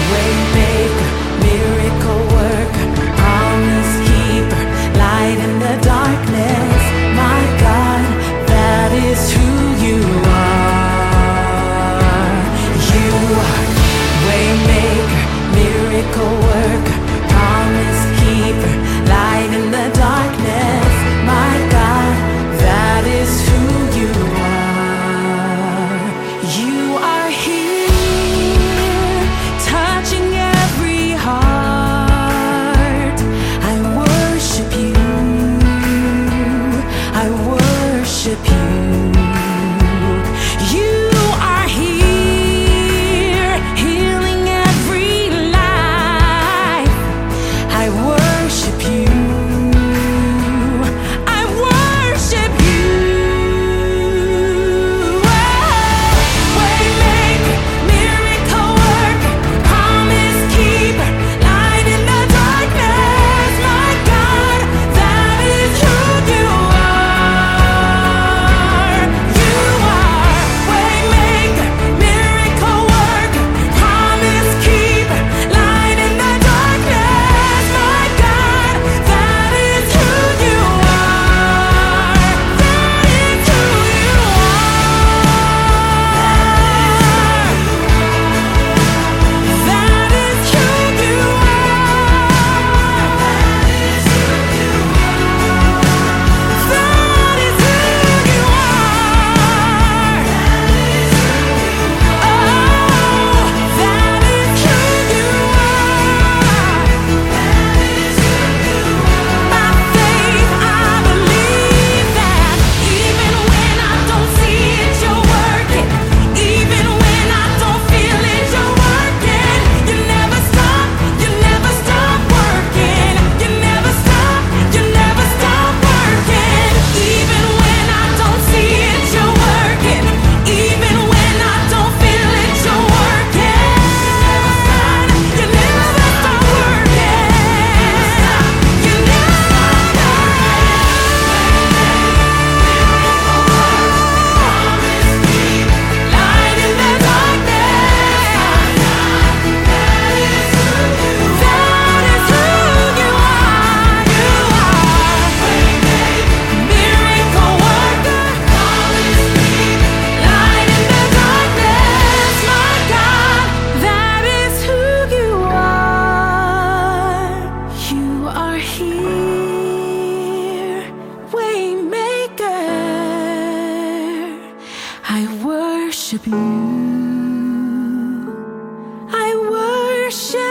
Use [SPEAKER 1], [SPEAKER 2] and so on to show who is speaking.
[SPEAKER 1] Waymaker, miracle worker, promise keeper, light in the darkness. My God, that is who you are. You are waymaker, miracle worker, promise keeper, light in the darkness. My God, that is who you are. You are here, touching every heart. I worship you. I worship you. You are here, healing every life. I worship you. I worship you. Waymaker, miracle worker, promise keeper, light in the darkness. My God, that is who you are. You are waymaker, miracle worker, promise keeper, light in the darkness. My God, that is who you are. That is who you are. That is who you I worship you. I worship